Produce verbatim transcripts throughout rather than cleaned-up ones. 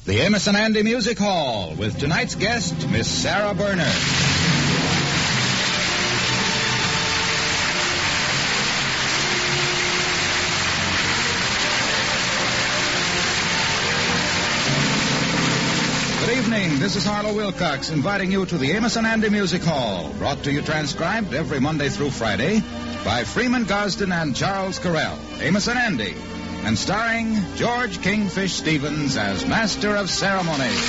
the Amos and Andy Music Hall with tonight's guest, Miss Sarah Bernard. Good evening. This is Harlow Wilcox inviting you to the Amos and Andy Music Hall, brought to you transcribed every Monday through Friday by Freeman Gosden and Charles Carell, Amos and Andy, and starring George Kingfish Stevens as Master of Ceremonies.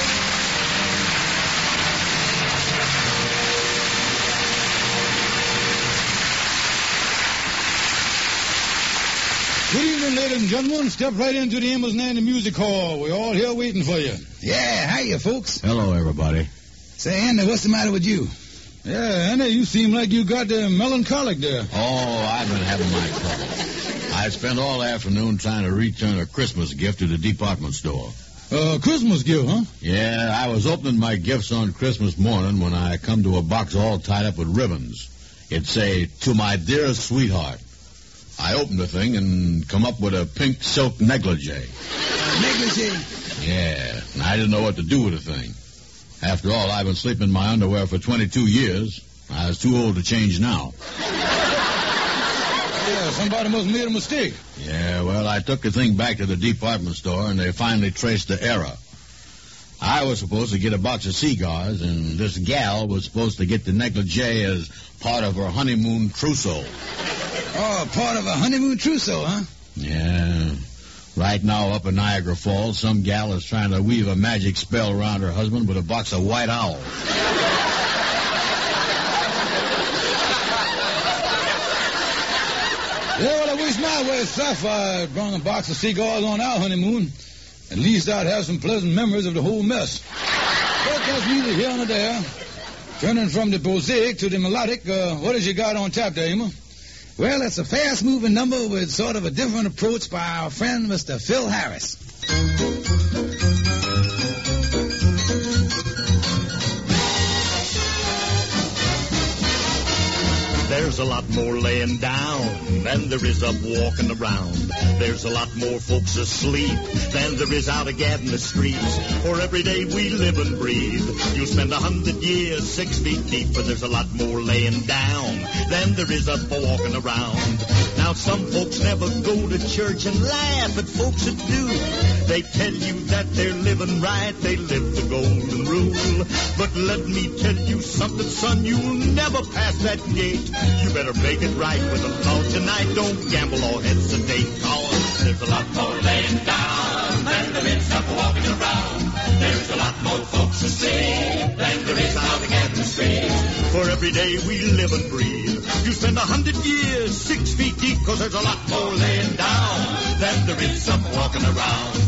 Good evening, ladies and gentlemen. Step right into the Amos and Andy Music Hall. We're all here waiting for you. Yeah, hiya, folks. Hello, everybody. Say, Andy, what's the matter with you? Yeah, Andy, you seem like you got the melancholic there. Oh, I've been having my trouble. I spent all afternoon trying to return a Christmas gift to the department store. Uh, Christmas gift, huh? Yeah, I was opening my gifts on Christmas morning when I come to a box all tied up with ribbons. It'd say, "To my dearest sweetheart." I opened the thing and come up with a pink silk negligee. Negligee? Yeah, and I didn't know what to do with the thing. After all, I've been sleeping in my underwear for twenty-two years. I was too old to change now. Yeah, somebody must have made a mistake. Yeah, well, I took the thing back to the department store, and they finally traced the error. I was supposed to get a box of cigars, and this gal was supposed to get the negligee as part of her honeymoon trousseau. Oh, part of a honeymoon trousseau, huh? Yeah. Right now, up in Niagara Falls, some gal is trying to weave a magic spell around her husband with a box of white owls. Yeah, well, I wish my way stuff I'd brought a box of cigars on our honeymoon. At least I'd have some pleasant memories of the whole mess. But that's neither here nor there. Turning from the prosaic to the melodic, uh, what has you got on tap there, Emma? Well, it's a fast-moving number with sort of a different approach by our friend, Mister Phil Harris. There's a lot more laying down than there is up walking around. There's a lot more folks asleep than there is out again in the streets. For every day we live and breathe, you'll spend a hundred years six feet deep. But there's a lot more laying down than there is up walking around. Now some folks never go to church and laugh at folks that do. They tell you that they're living right, they live the golden rule. But let me tell you something, son, you'll never pass that gate. You better make it right with the law tonight. Don't gamble or hesitate, cause there's a lot more laying down than there is up walking around. There's a lot more folks asleep than there is out again in the streets. For every day we live and breathe, you spend a hundred years six feet deep, cause there's a lot more laying down than there is up walking around.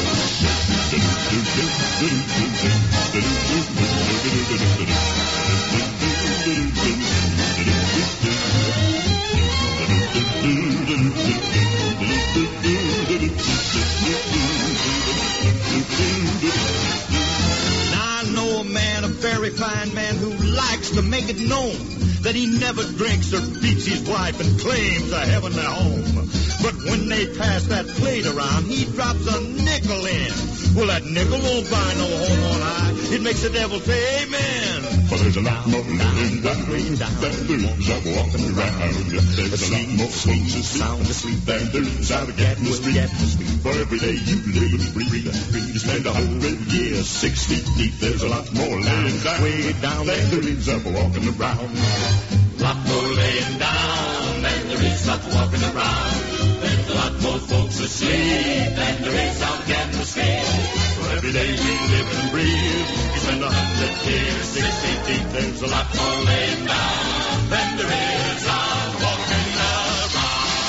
Now I know a man, a very fine man, who likes to make it known that he never drinks or beats his wife and claims a heavenly home. But when they pass that plate around, he drops a nickel in. Well, that nickel won't buy no home on high. It makes the devil say amen. But there's a lot more laying down than there is out walking around. There's a lot more folks asleep, asleep than there is out again in the street. For every day you live and breathe, you spend a hundred years six feet deep. There's a lot more laying down, way down than there is up walking around. Lot more laying down than there is up walking around. There's a lot more folks asleep than there is out again in the street. For every day we live and breathe, you spend a hundred years six feet deep. There's a lot more laying down than there is out walking around.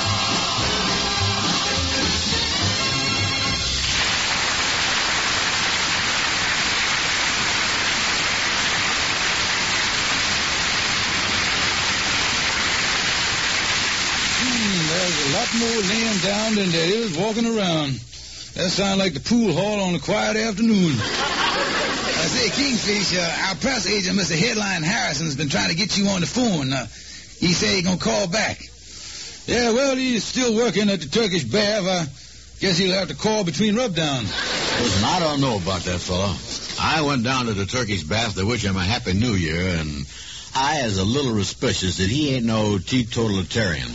There's a lot more laying down than there is walking around. That sounds like the pool hall on a quiet afternoon. I say, Kingfish, uh, our press agent, Mister Headline Harrison's been trying to get you on the phone. Uh, he said he's going to call back. Yeah, well, he's still working at the Turkish Bath. I guess he'll have to call between rubdowns. Listen, I don't know about that fella. I went down to the turkey's bath to wish him a happy new year, and I is a little suspicious that he ain't no teetotalitarian.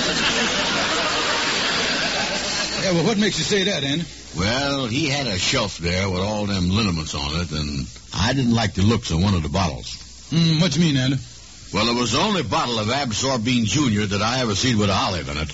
Yeah, well, what makes you say that, Andy? Well, he had a shelf there with all them liniments on it, and I didn't like the looks of one of the bottles. Mm, what you mean, Andy? Well, it was the only bottle of Absorbine Junior that I ever seen with a olive in it.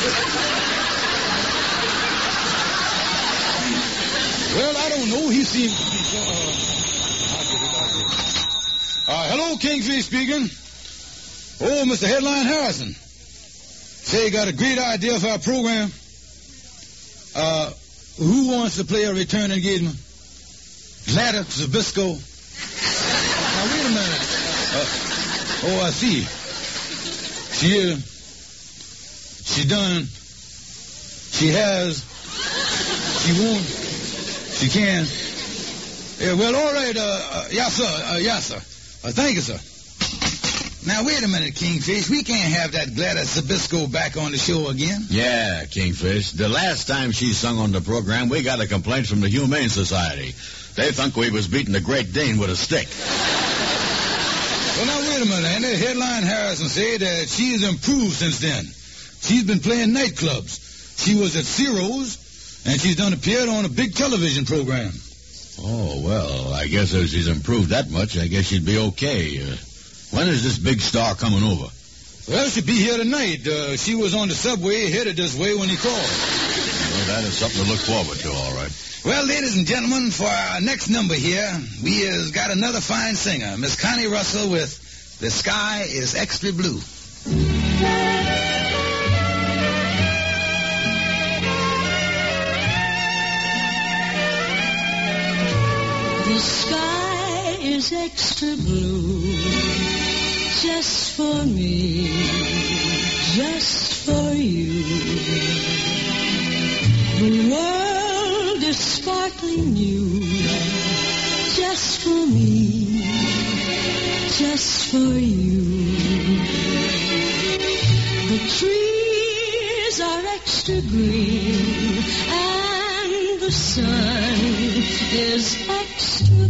Well, I don't know. He seems to be... Uh, I'll get it, I'll get it. Uh, hello, Kingfish speaking. Oh, Mister Headline Harrison. Say you got a great idea for our program. Uh, who wants to play a return engagement? Gladys Zabisco. Now, wait a minute. Uh, oh, I see. She, uh, she done. She has. She won't. She can. Yeah, well, all right. Uh, uh, yes, sir. Uh, yes, sir. Uh, thank you, sir. Now, wait a minute, Kingfish. We can't have that Gladys Zabisco back on the show again. Yeah, Kingfish. The last time she sung on the program, we got a complaint from the Humane Society. They think we was beating the Great Dane with a stick. Well, now, wait a minute, Andy. Headline Harrison said that she's improved since then. She's been playing nightclubs. She was at Ciro's, and she's done appeared on a big television program. Oh, well, I guess if she's improved that much, I guess she'd be okay. Uh, when is this big star coming over? Well, she'll be here tonight. Uh, she was on the subway headed this way when he called. Well, that is something to look forward to, all right. Well, ladies and gentlemen, for our next number here, we has got another fine singer, Miss Connie Russell with The Sky is Extra Blue. The sky is extra blue, just for me, just for you. The world is sparkling new, just for me, just for you. The trees are extra green, and the sun is extra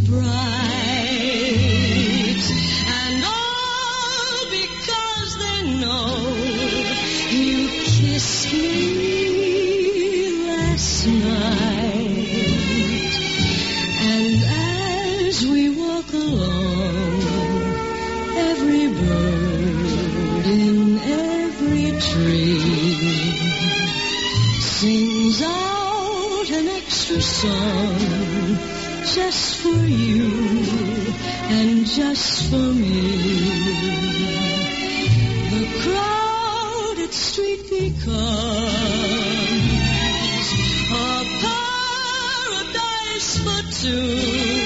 bright, and all because they know you kissed me last night. And as we walk along, every bird in every tree sings out an extra song, just for you and just for me. The crowded street becomes a paradise for two,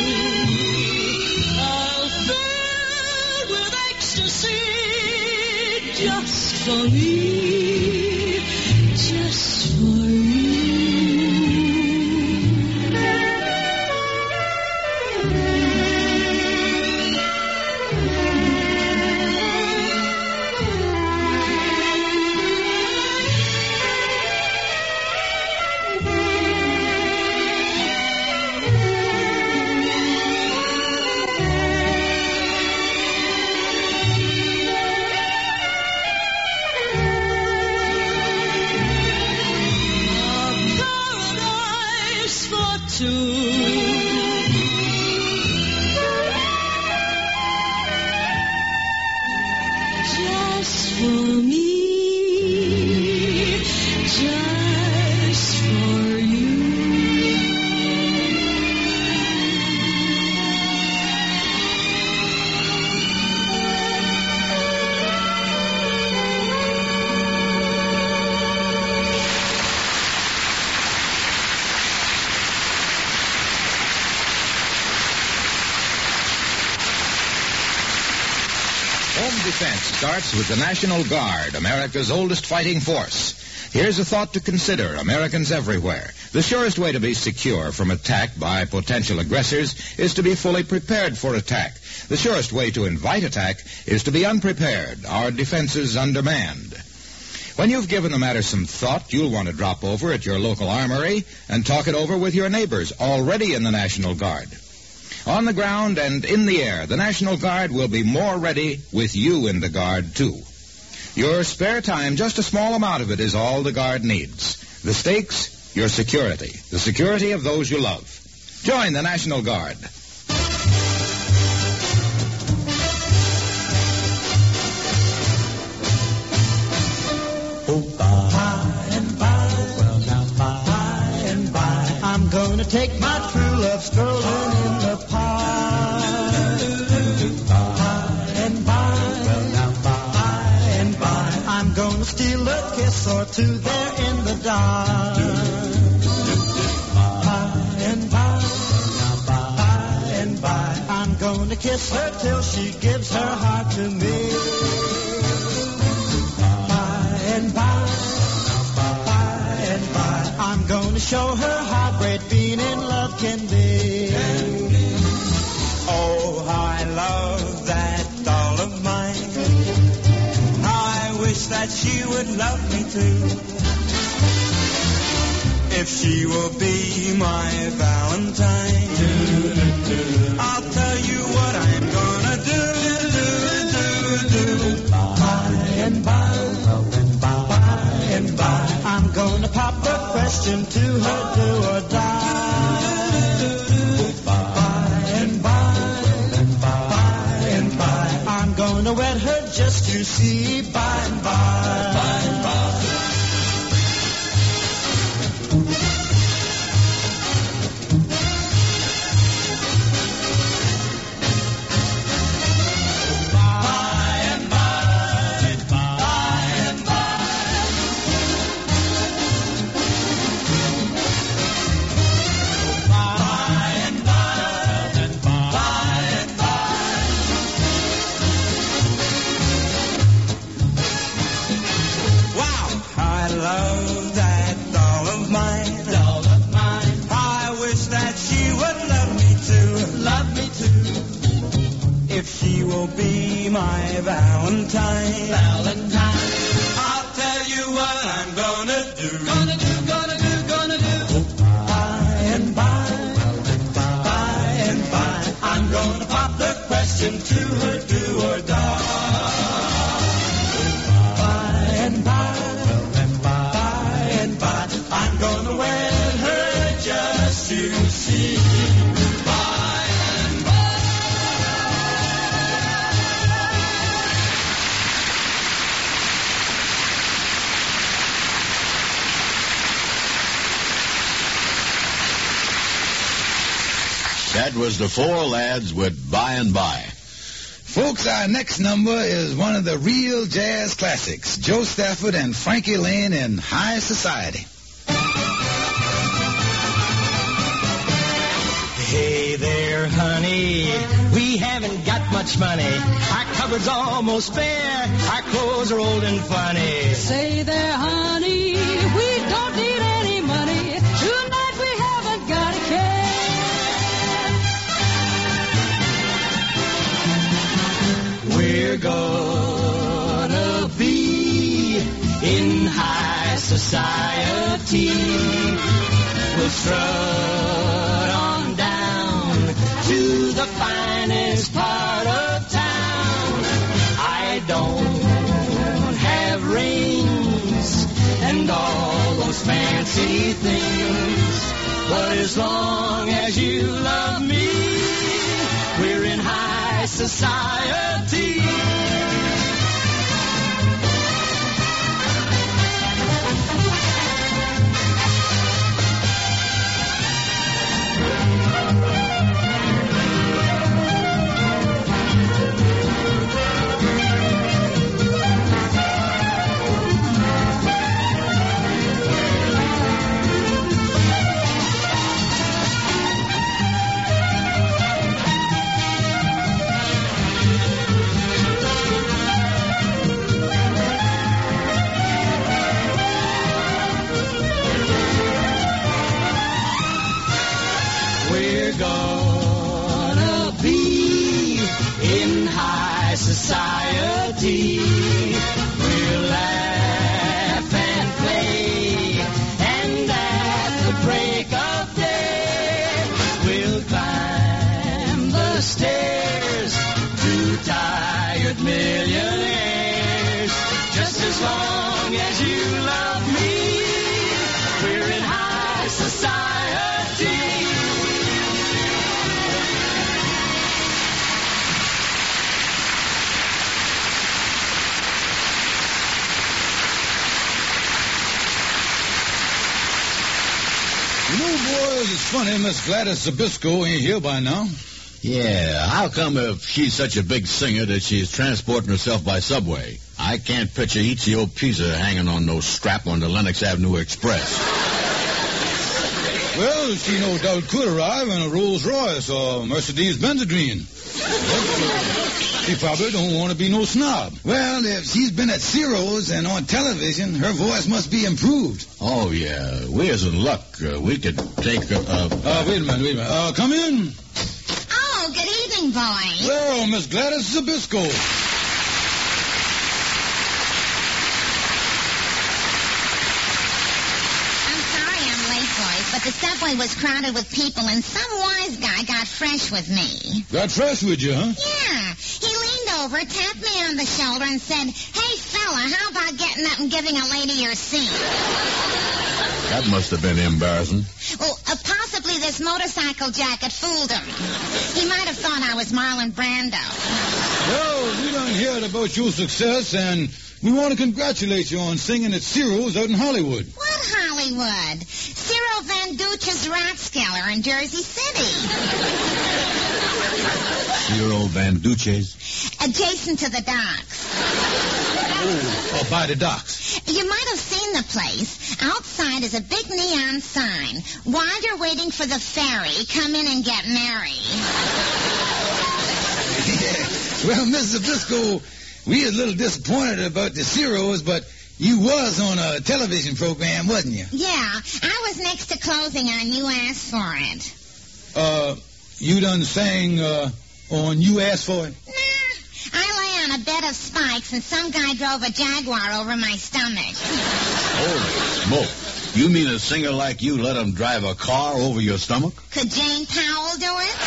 all filled with ecstasy, just for me, just for you. Defense starts with the National Guard, America's oldest fighting force. Here's a thought to consider, Americans everywhere. The surest way to be secure from attack by potential aggressors is to be fully prepared for attack. The surest way to invite attack is to be unprepared, our defenses undermanned. When you've given the matter some thought, you'll want to drop over at your local armory and talk it over with your neighbors already in the National Guard. On the ground and in the air, the National Guard will be more ready with you in the Guard, too. Your spare time, just a small amount of it, is all the Guard needs. The stakes, your security. The security of those you love. Join the National Guard. Oh, by and by, well now by and by, I'm gonna take my true love strolling in the park. By and by, well now by and by, I'm gonna steal a kiss or two there in the dark. By and by, now by and by, I'm gonna kiss her till she gives her heart to me. And by, by and by, I'm gonna show her how great being in love can be. Oh, how I love that doll of mine. How I wish that she would love me too. If she will be my Valentine, I'll tell you what I'm gonna do, do, do, do. By and by, and by, I'm gonna pop the question to her, do or die. By and by, and by, and by, I'm gonna wed her just to see by and by. By and by. She will be my Valentine. Valentine. I'll tell you what I'm gonna do. Gonna do, gonna do, gonna do. By and by, by and by, I'm gonna pop the question to her, do or die. By and by, by and by, I'm gonna wed her just to see. That was the Four Lads with By and By. Folks, our next number is one of the real jazz classics, Joe Stafford and Frankie Lane in High Society. Hey there, honey, we haven't got much money. Our cupboard's almost bare, our clothes are old and funny. Say there, honey, we don't need any money. Tonight we haven't got a care. We're gonna be in high society. We'll strut on down to the finest part of town. I don't have rings and all those fancy things, but as long as you love me, we're in high society. break of day. We'll climb the stairs to tired millionaires. Just as long as you love me, we're in high society. You know, boys, it's funny Miss Gladys Zabisco ain't here by now. Yeah, how come if she's such a big singer that she's transporting herself by subway? I can't picture Ezio Pizza hanging on no strap on the Lenox Avenue Express. Well, she no doubt could arrive in a Rolls Royce or Mercedes Benzedrine. She probably don't want to be no snob. Well, if she's been at Ciro's and on television, her voice must be improved. Oh, yeah. We're in luck. Uh, we could take a... Uh, uh, wait a minute, wait a minute. Uh, come in. Oh, good evening, boys. Well, Miss Gladys Zabisco. I'm sorry I'm late, boys, but the subway was crowded with people, and some wise guy got fresh with me. Got fresh with you, huh? Yeah. He leaned over, tapped me on the shoulder, and said, "Hey, fella, how about getting up and giving a lady your seat?" That must have been embarrassing. Well, uh, possibly this motorcycle jacket fooled him. He might have thought I was Marlon Brando. Well, we done heard about your success, and we want to congratulate you on singing at Ciro's out in Hollywood. What Hollywood? Ciro Van Duce's Rathskeller in Jersey City. Ciro Van Duce's? Adjacent to the docks. Oh, uh, by the docks. You might have seen the place. Outside is a big neon sign. While you're waiting for the ferry, come in and get married. Well, Missus Zabisco, we was a little disappointed about the Ciro's, but you was on a television program, wasn't you? Yeah, I was next to closing on You Asked For It. Uh, you done sang uh, on You Asked For It? Nah, I lay on a bed of spikes and some guy drove a Jaguar over my stomach. Holy smoke. You mean a singer like you let him drive a car over your stomach? Could Jane Powell do it?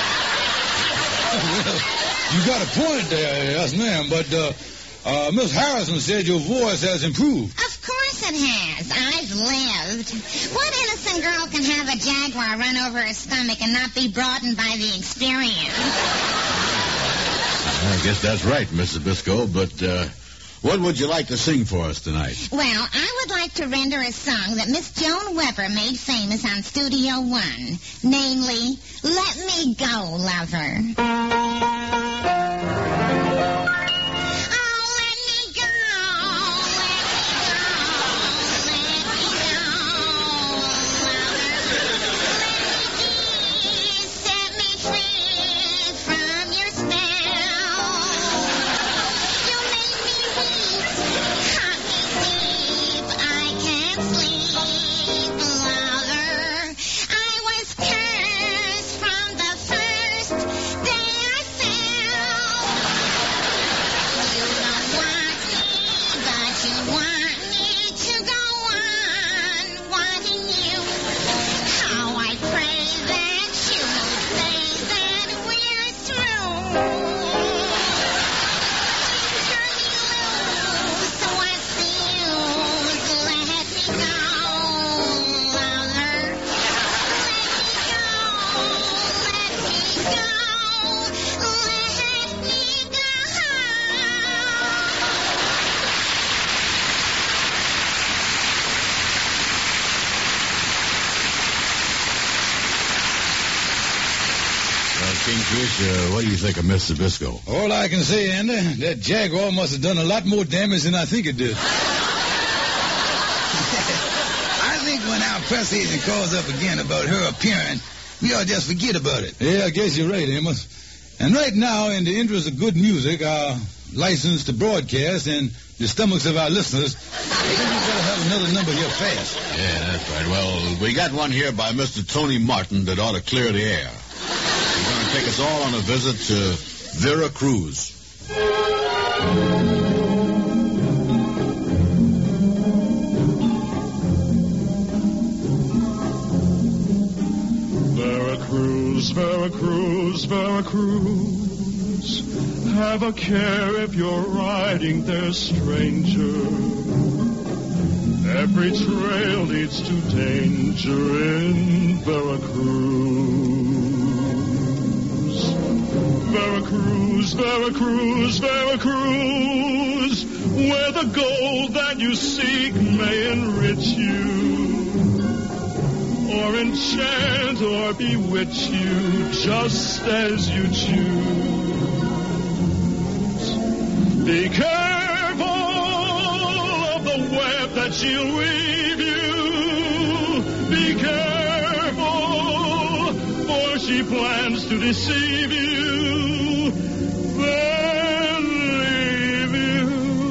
Well, you got a point there, yes, ma'am, but uh, uh, Miss Harrison said your voice has improved. Of course it has. I've lived. What innocent girl can have a Jaguar run over her stomach and not be broadened by the experience? I guess that's right, Missus Bisco, but uh, what would you like to sing for us tonight? Well, I would like to render a song that Miss Joan Weber made famous on Studio One, namely, Let Me Go, Lover. Kingfish, uh, what do you think of Miss Zabisco? All I can say, Andy, that Jaguar must have done a lot more damage than I think it did. I think when our press agent calls up again about her appearance, we ought to just forget about it. Yeah, I guess you're right, Amos. And right now, in the interest of good music, our license to broadcast, and the stomachs of our listeners, I think we better have another number here fast. Yeah, that's right. Well, we got one here by Mister Tony Martin that ought to clear the air. He's going to take us all on a visit to Vera Cruz. Veracruz, Veracruz. Have a care if you're riding there, stranger. Every trail leads to danger in Veracruz. Veracruz, Veracruz, Veracruz, where the gold that you seek may enrich you, or enchant or bewitch you just as you choose. Be careful of the web that she'll weave you. Be careful, for she plans to deceive you, then leave you.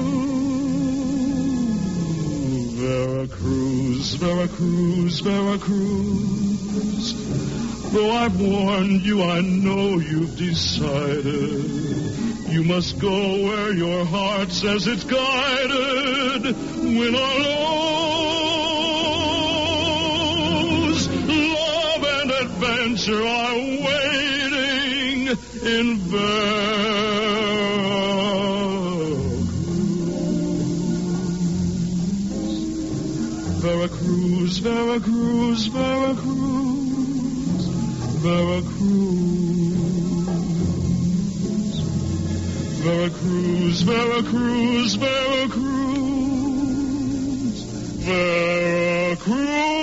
Veracruz, Veracruz, Veracruz. Though I've warned you, I know you've decided. You must go where your heart says it's guided. When our lows, love and adventure are waiting in Veracruz. Veracruz, Veracruz, Veracruz. Veracruz, Veracruz, Veracruz, Veracruz.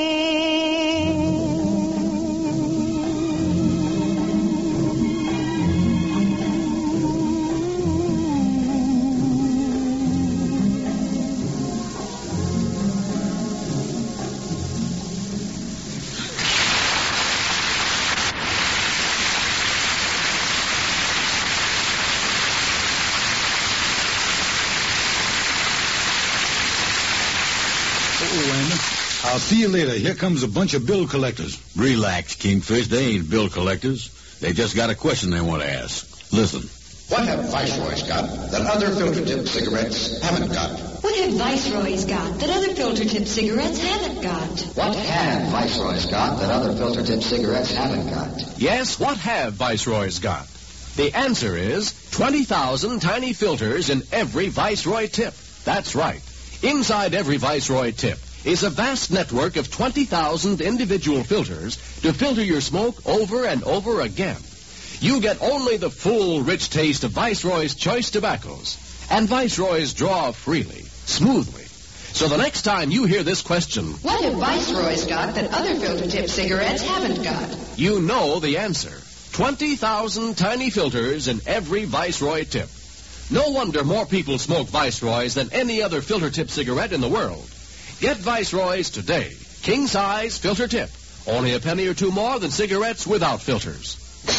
I'll see you later. Here comes a bunch of bill collectors. Relax, Kingfish. They ain't bill collectors. They just got a question they want to ask. Listen. What have Viceroys got that other filter-tip cigarettes haven't got? What have Viceroys got that other filter-tip cigarettes haven't got? What have Viceroys got that other filter-tip cigarettes haven't got? Yes, what have Viceroys got? The answer is twenty thousand tiny filters in every Viceroy tip. That's right. Inside every Viceroy tip is a vast network of twenty thousand individual filters to filter your smoke over and over again. You get only the full, rich taste of Viceroy's choice tobaccos. And Viceroys draw freely, smoothly. So the next time you hear this question, what have Viceroys got that other filter-tip cigarettes haven't got? You know the answer. twenty thousand tiny filters in every Viceroy tip. No wonder more people smoke Viceroys than any other filter-tip cigarette in the world. Get Viceroys today. King-size filter tip. Only a penny or two more than cigarettes without filters.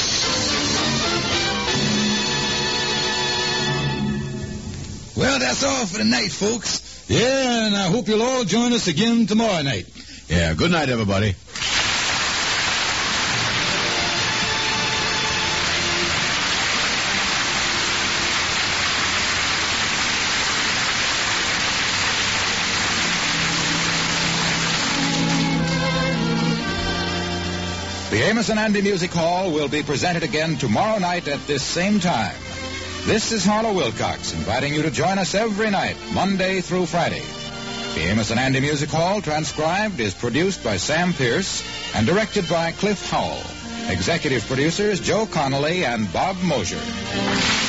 Well, that's all for tonight, folks. Yeah, and I hope you'll all join us again tomorrow night. Yeah, good night, everybody. The Amos and Andy Music Hall will be presented again tomorrow night at this same time. This is Harlow Wilcox inviting you to join us every night, Monday through Friday. The Amos and Andy Music Hall, transcribed, is produced by Sam Pierce and directed by Cliff Howell. Executive producers Joe Connolly and Bob Mosier.